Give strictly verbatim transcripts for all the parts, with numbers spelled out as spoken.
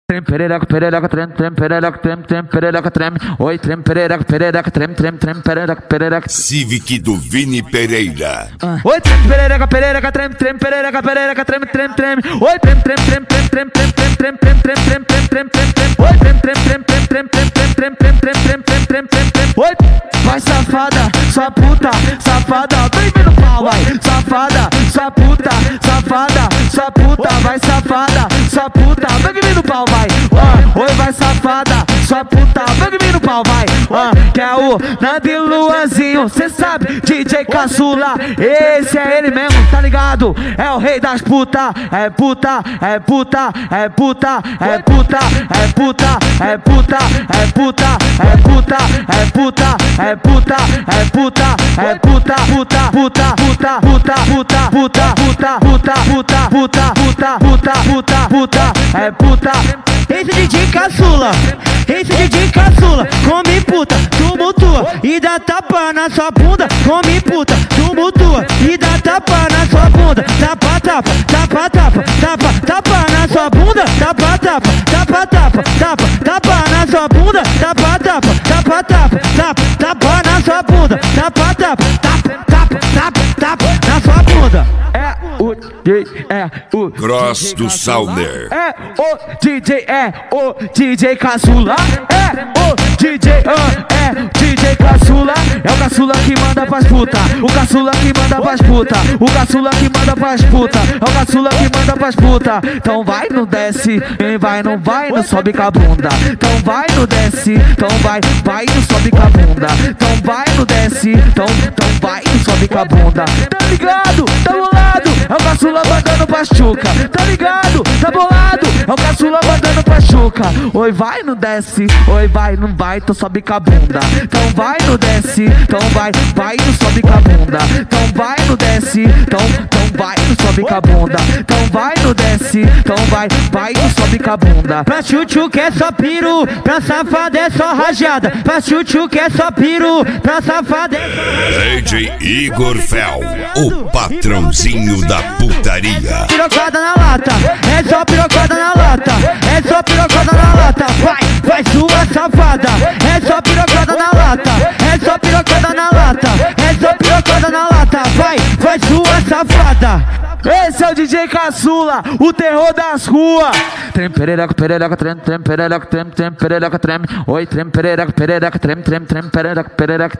Trem perereca, perereca, trem, trem, perereca, trem, trem, perereca, trem. Oi, trem perereca, perereca, trem, trem, trem, perereca, perereca. Civic do Vini Pereira. Oi, trem perereca, perereca, trem, trem, perereca, perereca, trem, trem, trem. Oi, trem, trem, trem, trem, trem, trem, trem, trem, trem, trem, trem, trem, trem, trem. Oi, trem, trem, trem, trem, trem, trem, trem, trem, trem, trem, trem, trem, trem, trem, trem. Oi, vai safada, sua puta, safada, vem no pau, vai, safada, sua puta, safada, sua puta, vai safada, sua puta, vem no pau, vai. Oi, vai safada, sua puta, vem no pau, vai. Que é o Nando Luanzinho, cê sabe, D J Caçula, esse é ele mesmo, tá ligado? É o rei das puta, é puta, é puta, é puta, é puta, é puta, é puta, é puta, é puta, é puta, é puta, é puta, é puta, puta, puta, puta, puta, puta, puta, puta, puta, puta, puta, puta, puta, puta, puta, é puta. Esse D J Caçula, esse D J Caçula, come puta, tumultua e dá tapa na sua bunda, come puta, tumultua e dá tapa na sua bunda, tapa, tapa, tapa, tapa, tapa, tapa na sua bunda, tapa, tapa, tapa, tapa, tapa, tapa na sua bunda, tapa, tapa, tapa, tapa, tapa, tapa na sua bunda, tapa, tapa, tapa, tapa, tapa, tapa na sua bunda. É o D J, é o Cross do Sauner. É o D J, é o D J Caçula. É o D J, uh, é o D J Caçula. É o Caçula que manda pras puta. O Caçula que manda pras puta. O Caçula que manda pras puta. É o Caçula que manda pras puta. Então vai, não desce. Vem, vai, não vai, não sobe com a bunda. Então vai, não desce. Então vai, vai, não sobe com a bunda. Então vai, não desce. Então, então vai, não sobe com a bunda. Tá ligado? Tá bolado? É o Caçula mandando pra chuca. Tá ligado? Tá bolado? É o Caçula mandando pra chuca. Oi, vai, não desce. Oi, vai, não vai, então sobe com a bunda. Então vai, não desce. Então vai, vai, não sobe com a bunda. Então vai, não desce. Então, então vai, não sobe com a bunda. Então vai, não desce. Então vai, vai, não sobe com a bunda. Pra chuchu que é só piru, pra safada é só rajada. Pra chuchu que é só piru, pra safada é só rajada. D J Igor Fel, o patrãozinho da putaria. Pirocada na lata, é só pirocada na lata, é só pirocada na lata. Vai, vai sua safada, é só pirocada na lata, é só pirocada na lata, é só pirocada na lata. Vai, vai sua safada. Esse é o D J Caçula, o terror das ruas. Trem perereca, perereca, trem, trem, perereca, trem, trem, perereca, trem. Oi, trem perereca, perereca, trem, trem, trem, perereca, perereca.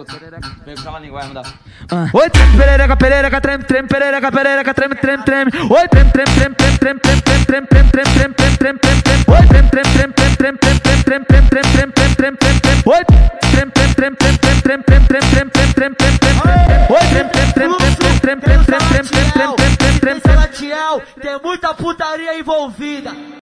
Vem com a língua, vai mudar. Oi, trem perereca, perereca, trem, trem, perereca, perereca, trem, trem, trem. Oi, trem, trem, trem, trem, trem, trem, trem, trem, trem, trem, trem, trem, trem, trem, trem. Oi, trem, trem, trem, trem, trem, trem, trem, trem, trem, trem, trem, trem, trem, trem, trem. Oi, trem, trem, trem, trem, trem, trem, trem, trem, trem, trem, trem, trem, trem. Oi, trem, trem, trem, trem, trem, trem, trem, trem, trem, trem, trem, trem, trem, trem. Tem muita putaria envolvida.